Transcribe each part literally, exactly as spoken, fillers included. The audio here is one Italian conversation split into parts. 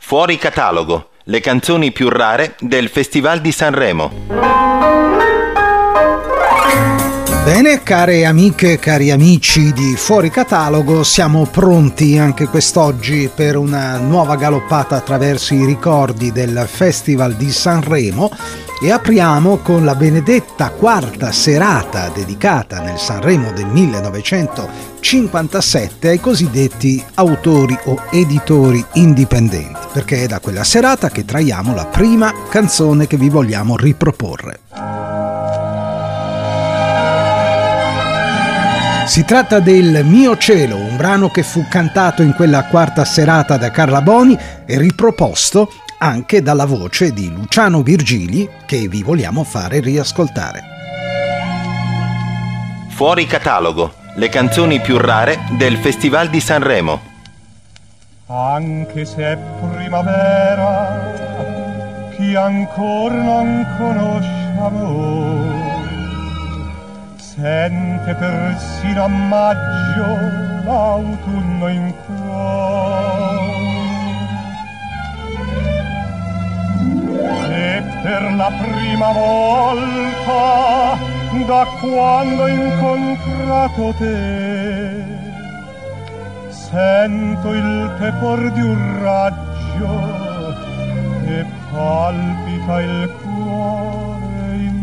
Fuori catalogo, le canzoni più rare del Festival di Sanremo. Bene, care amiche, cari amici di Fuori Catalogo, siamo pronti anche quest'oggi per una nuova galoppata attraverso i ricordi del Festival di Sanremo e apriamo con la benedetta quarta serata dedicata nel Sanremo del millenovecentocinquantasette ai cosiddetti autori o editori indipendenti, perché è da quella serata che traiamo la prima canzone che vi vogliamo riproporre. Si tratta del Mio cielo, un brano che fu cantato in quella quarta serata da Carla Boni e riproposto anche dalla voce di Luciano Virgili, che vi vogliamo fare riascoltare. Fuori catalogo, le canzoni più rare del Festival di Sanremo. Anche se è primavera, chi ancora non conosce amore, sente persino a maggio l'autunno in cuore. E per la prima volta da quando ho incontrato te, sento il tepor di un raggio e palpita il cuore in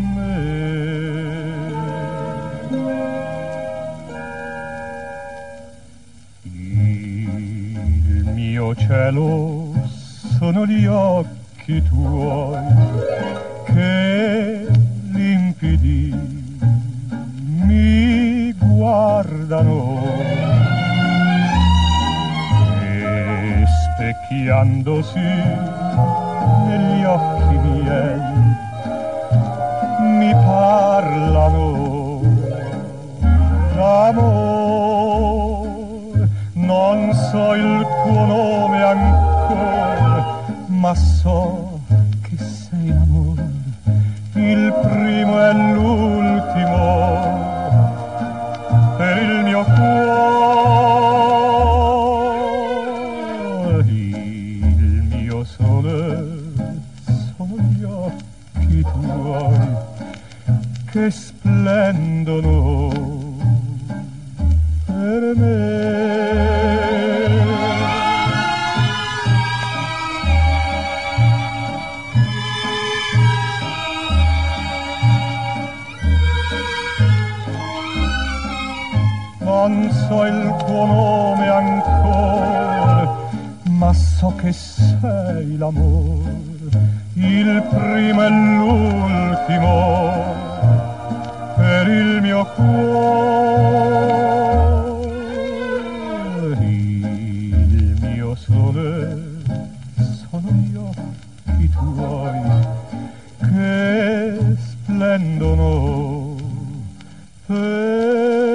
me. Il mio cielo sono gli occhi tuoi che limpidi mi guardano e specchiandosi negli occhi miei mi parlano d'amore. Non so il tuo nome ancora, ma so che sei amore, il primo e l'ultimo per il mio cuore. Il mio sole sono gli occhi tuoi che splendono per me. Non so il tuo nome ancora, ma so che sei l'amore, il primo e l'ultimo per il mio cuore. Il mio sole sono gli occhi tuoi che splendono per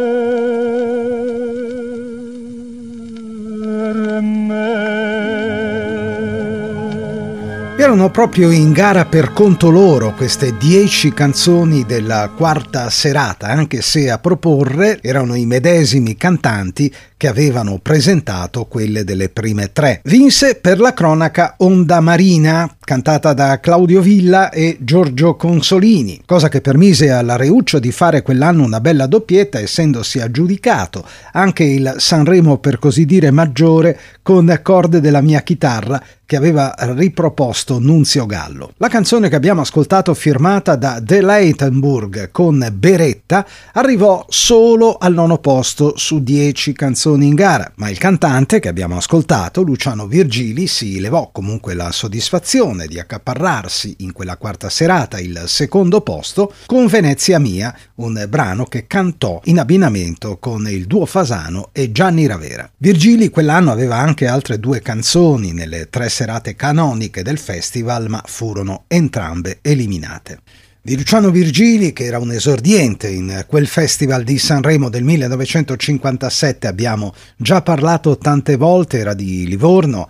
Erano proprio in gara per conto loro queste dieci canzoni della quarta serata, anche se a proporre erano i medesimi cantanti che avevano presentato quelle delle prime tre. Vinse per la cronaca Onda Marina, cantata da Claudio Villa e Giorgio Consolini, cosa che permise alla Reuccio di fare quell'anno una bella doppietta, essendosi aggiudicato anche il Sanremo per così dire maggiore con Corde della mia chitarra, che aveva riproposto Nunzio Gallo. La canzone che abbiamo ascoltato, firmata da De Leitenburg con Beretta, arrivò solo al nono posto su dieci canzoni in gara, ma il cantante che abbiamo ascoltato, Luciano Virgili, si levò comunque la soddisfazione di accaparrarsi in quella quarta serata il secondo posto con Venezia Mia, un brano che cantò in abbinamento con il duo Fasano e Gianni Ravera. Virgili quell'anno aveva anche altre due canzoni nelle tre serate canoniche del festival, ma furono entrambe eliminate. Di Luciano Virgili, che era un esordiente in quel Festival di Sanremo del millenovecentocinquantasette, abbiamo già parlato tante volte, era di Livorno,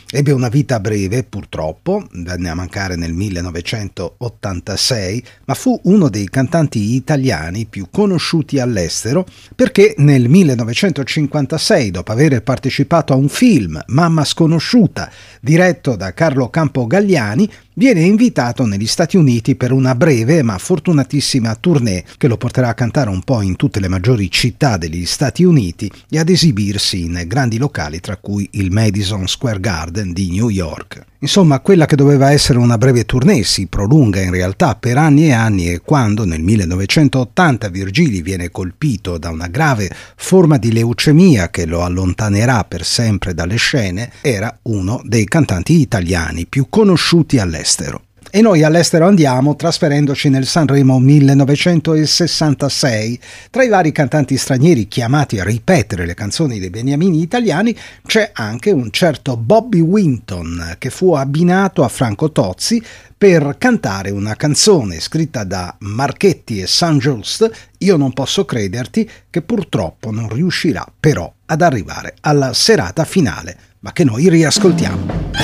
Ebbe una vita breve, purtroppo, venne a mancare nel millenovecentottantasei, ma fu uno dei cantanti italiani più conosciuti all'estero perché nel millenovecentocinquantasei, dopo aver partecipato a un film, Mamma sconosciuta, diretto da Carlo Campo Galliani, viene invitato negli Stati Uniti per una breve ma fortunatissima tournée che lo porterà a cantare un po' in tutte le maggiori città degli Stati Uniti e ad esibirsi in grandi locali, tra cui il Madison Square Garden di New York. Insomma, quella che doveva essere una breve tournée si prolunga in realtà per anni e anni, e quando nel millenovecentottanta Virgili viene colpito da una grave forma di leucemia che lo allontanerà per sempre dalle scene, era uno dei cantanti italiani più conosciuti all'estero. E noi all'estero andiamo trasferendoci nel Sanremo millenovecentosessantasei. Tra i vari cantanti stranieri chiamati a ripetere le canzoni dei beniamini italiani c'è anche un certo Bobby Winton, che fu abbinato a Franco Tozzi per cantare una canzone scritta da Marchetti e Saint-Just, Io non posso crederti, che purtroppo non riuscirà però ad arrivare alla serata finale, ma che noi riascoltiamo.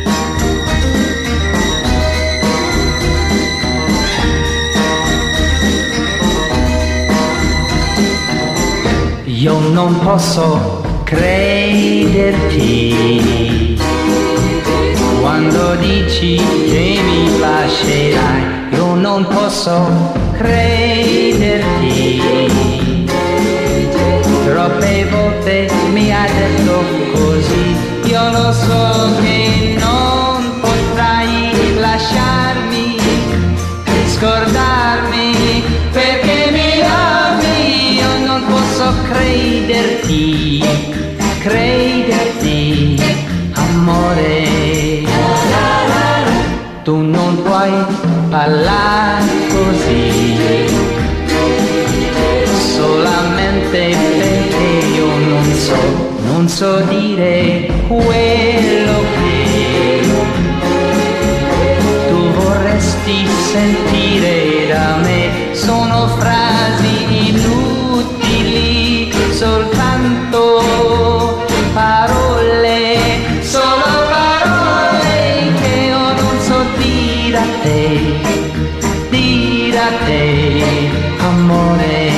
Io non posso crederti quando dici che mi lascerai. Io non posso crederti. Troppe volte mi hai detto così. Io lo so che non potrai lasciarmi, scordarmi, perché mi ami. Io non posso crederti, crederti, amore. Tu non puoi parlare così, solamente perché io non so, non so dire quello che tu vorresti sentire da me. Sono frasi inutili, soltanto parole, solo parole che io non so dire a te, dire a te, amore.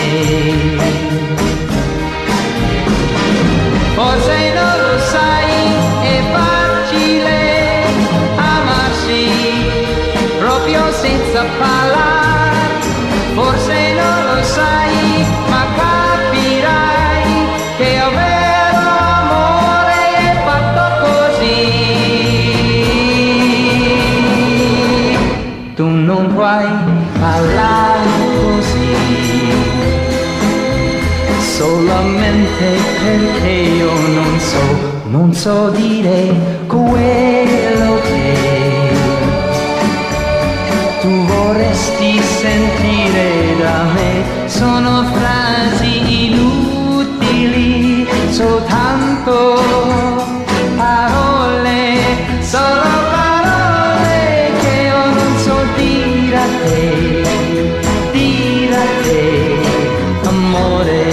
Forse non lo sai, è facile amarsi proprio senza parlare. Forse non lo sai, ma capirai che è vero amore è fatto così. Tu non puoi parlare così, solamente perché io non so, non so dire quello che tu vorresti sentire da me. Sono frasi inutili, soltanto parole, solo parole che io non so dire a te, dire a te, amore.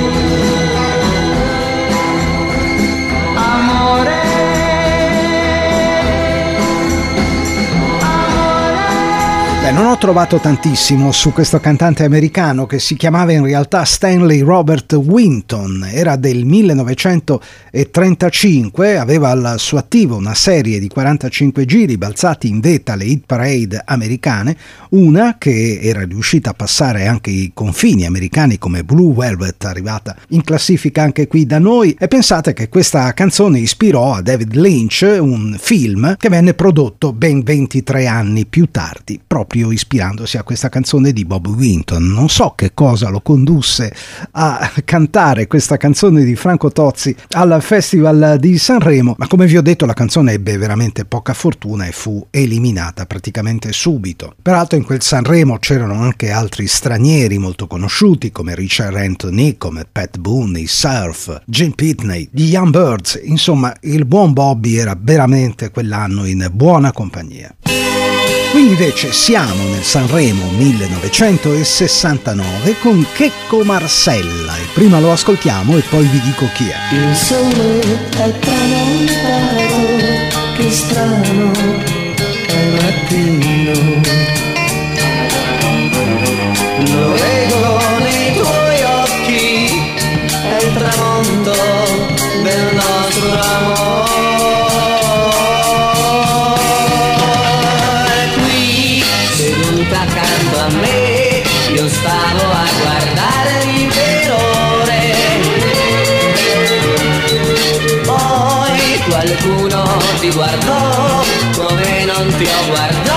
Non ho trovato tantissimo su questo cantante americano che si chiamava in realtà Stanley Robert Winton, era del millenovecentotrentacinque, aveva al suo attivo una serie di quarantacinque giri balzati in vetta alle hit parade americane, una che era riuscita a passare anche i confini americani come Blue Velvet, arrivata in classifica anche qui da noi. E pensate che questa canzone ispirò a David Lynch un film che venne prodotto ben ventitré anni più tardi, proprio ispirandosi a questa canzone di Bob Winton. Non so che cosa lo condusse a cantare questa canzone di Franco Tozzi al Festival di Sanremo, ma come vi ho detto la canzone ebbe veramente poca fortuna e fu eliminata praticamente subito. Peraltro in quel Sanremo c'erano anche altri stranieri molto conosciuti come Richard Anthony, come Pat Boone, i Surf, Jim Pitney, gli Young Birds. Insomma, il buon Bobby era veramente quell'anno in buona compagnia. Qui invece siamo nel Sanremo millenovecentosessantanove con Checco Marcella e prima lo ascoltiamo e poi vi dico chi è. Il sole è tramontato che strano è il mattino. Lo leggo nei tuoi occhi, è il tramonto del nostro amore. Qui, seduta accanto a me, io stavo a guardarmi per ore. Poi qualcuno ti guardò come non ti ho guardato.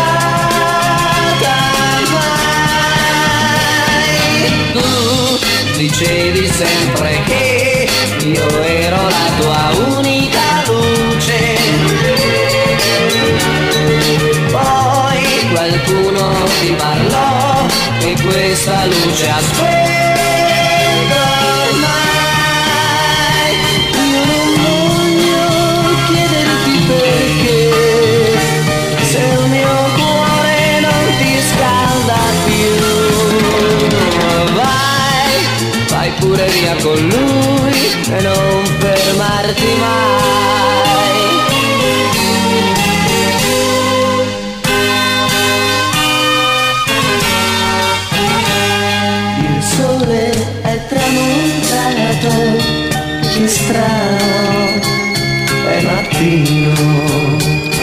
Dicevi sempre che io ero la tua unica luce. Poi qualcuno ti parlò e questa luce ha spento ormai. Io non voglio chiederti perché, se il mio cuore non ti scalda più. Vai pure via con lui e non fermarti mai. Il sole è tramontato, che strano è mattino.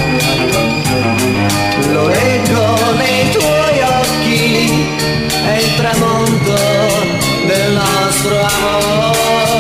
Lo leggo nei tuoi occhi, è il tramonto del nostro amore.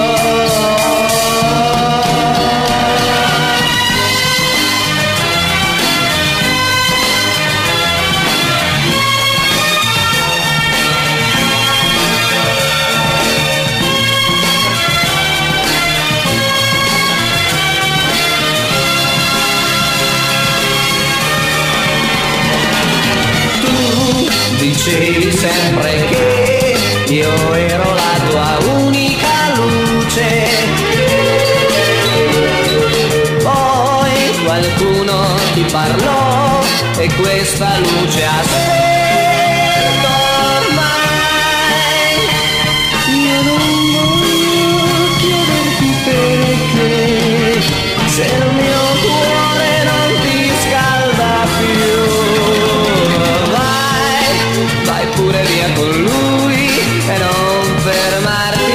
Tu dicevi sempre che io ero la tua unica luce. Poi qualcuno ti parlò e questa luce ha spento ormai. Io non voglio chiederti perché, se il mio cuore non ti scalda più. Vai, vai pure via con lui e non fermarti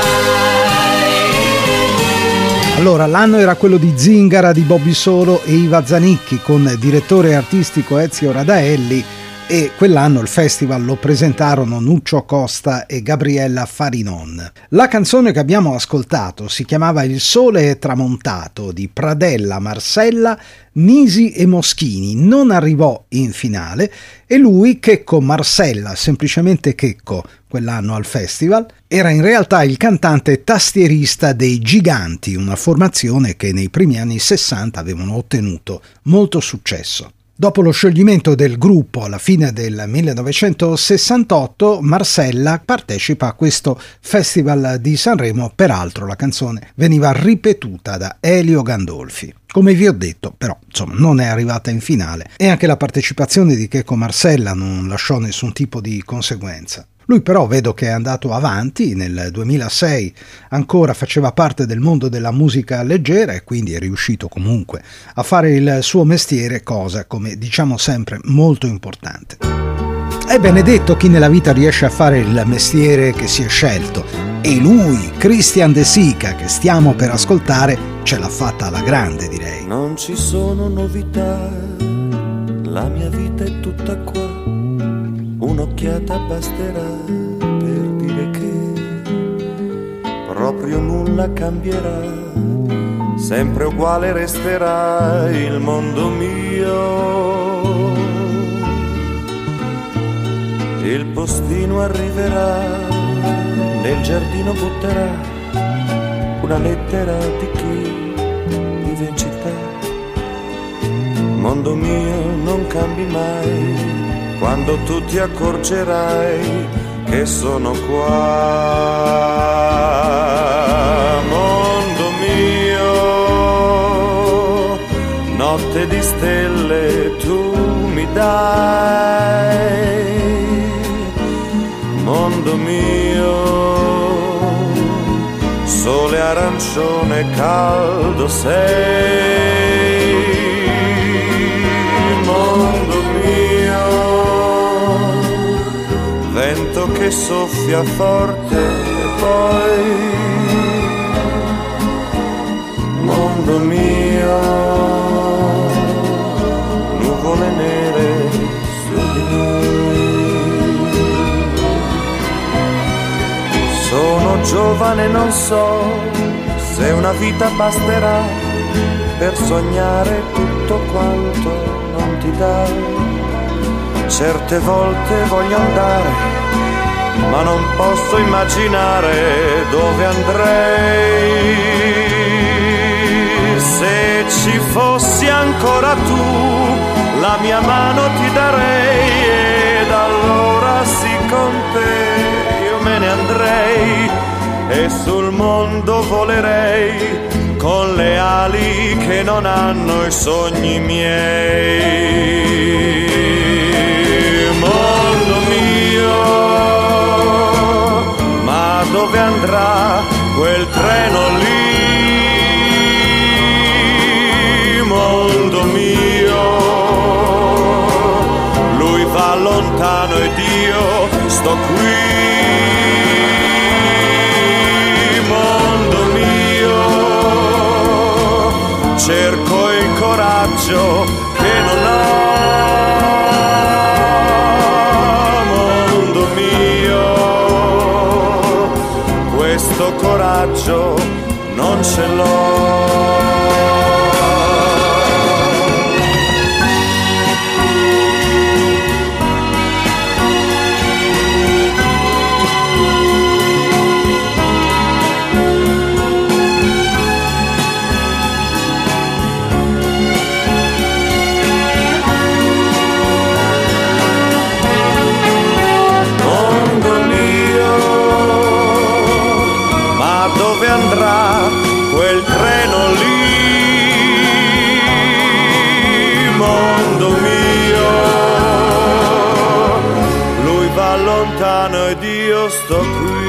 mai. Allora, l'anno era quello di Zingara, di Bobby Solo e Iva Zanicchi, con direttore artistico Ezio Radaelli, e quell'anno il festival lo presentarono Nuccio Costa e Gabriella Farinon. La canzone che abbiamo ascoltato si chiamava Il sole è tramontato, di Pradella, Marcella, Nisi e Moschini. Non arrivò in finale e lui, Checco Marcella, semplicemente Checco, quell'anno al festival, era in realtà il cantante tastierista dei Giganti, una formazione che nei primi anni sessanta avevano ottenuto molto successo. Dopo lo scioglimento del gruppo alla fine del millenovecentosessantotto, Marcella partecipa a questo Festival di Sanremo. Peraltro la canzone veniva ripetuta da Elio Gandolfi. Come vi ho detto, però, insomma, non è arrivata in finale e anche la partecipazione di Checco Marcella non lasciò nessun tipo di conseguenza. Lui però vedo che è andato avanti, nel duemilasei ancora faceva parte del mondo della musica leggera e quindi è riuscito comunque a fare il suo mestiere, cosa, come diciamo sempre, molto importante. È benedetto chi nella vita riesce a fare il mestiere che si è scelto, e lui, Christian De Sica, che stiamo per ascoltare, ce l'ha fatta alla grande, direi. Non ci sono novità, la mia vita è tutta qua. Un'occhiata basterà per dire che proprio nulla cambierà, sempre uguale resterà il mondo mio. Il postino arriverà, nel giardino butterà una lettera di chi vive in città. Mondo mio, non cambi mai, quando tu ti accorgerai che sono qua. Mondo mio, notte di stelle tu mi dai. Mondo mio, sole arancione caldo sei. che soffia forte e poi mondo mio, nuvole nere su di noi. Sono giovane, non so se una vita basterà per sognare tutto quanto non ti dà. Certe volte voglio andare, ma non posso immaginare dove andrei. Se ci fossi ancora tu, la mia mano ti darei, ed allora sì, con te io me ne andrei e sul mondo volerei con le ali che non hanno i sogni miei. Mondo mio, ma dove andrà quel treno lì? Mondo mio, lui va lontano ed io sto qui. Mondo mio, cerco il coraggio che non ho. Mondo mio, questo coraggio non ce l'ho. Quel treno lì, mondo mio, lui va lontano ed io sto qui.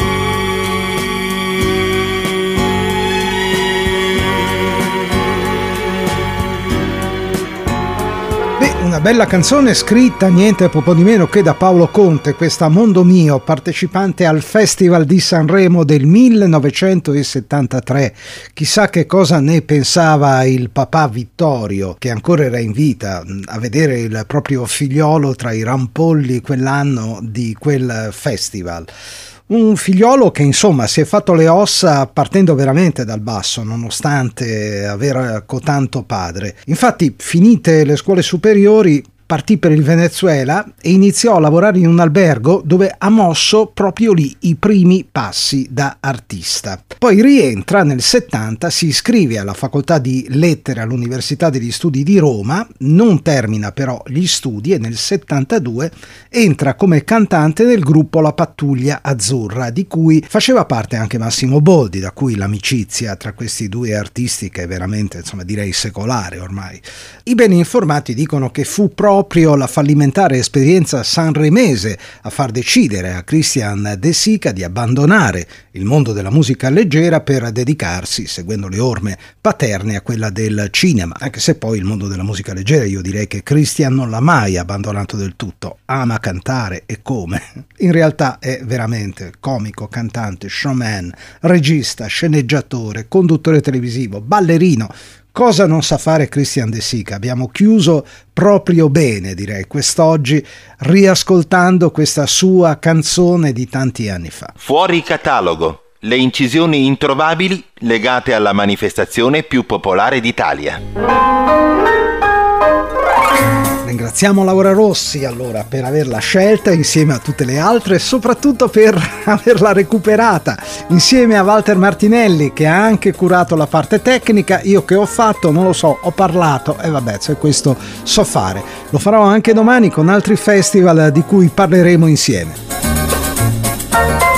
Una bella canzone scritta niente poco di meno che da Paolo Conte, questa Mondo Mio, partecipante al Festival di Sanremo del millenovecentosettantatré. Chissà che cosa ne pensava il papà Vittorio, che ancora era in vita, a vedere il proprio figliolo tra i rampolli quell'anno di quel festival. Un figliolo che insomma si è fatto le ossa partendo veramente dal basso, nonostante aver cotanto padre. Infatti, finite le scuole superiori, partì per il Venezuela e iniziò a lavorare in un albergo dove ha mosso proprio lì i primi passi da artista. Poi rientra nel settanta, si iscrive alla facoltà di lettere all'Università degli Studi di Roma, non termina però gli studi e nel settantadue entra come cantante nel gruppo La Pattuglia Azzurra, di cui faceva parte anche Massimo Boldi, da cui l'amicizia tra questi due artisti che è veramente, insomma, direi secolare ormai. I ben informati dicono che fu proprio proprio la fallimentare esperienza sanremese a far decidere a Christian De Sica di abbandonare il mondo della musica leggera per dedicarsi, seguendo le orme paterne, a quella del cinema, anche se poi il mondo della musica leggera io direi che Christian non l'ha mai abbandonato del tutto, ama cantare e come. In realtà è veramente comico, cantante, showman, regista, sceneggiatore, conduttore televisivo, ballerino. Cosa non sa fare Christian De Sica? Abbiamo chiuso proprio bene, direi, quest'oggi, riascoltando questa sua canzone di tanti anni fa. Fuori catalogo, le incisioni introvabili legate alla manifestazione più popolare d'Italia. Ringraziamo Laura Rossi allora per averla scelta insieme a tutte le altre e soprattutto per averla recuperata insieme a Walter Martinelli, che ha anche curato la parte tecnica. Io che ho fatto? Non lo so, ho parlato e vabbè, se questo so fare. Lo farò anche domani con altri festival di cui parleremo insieme.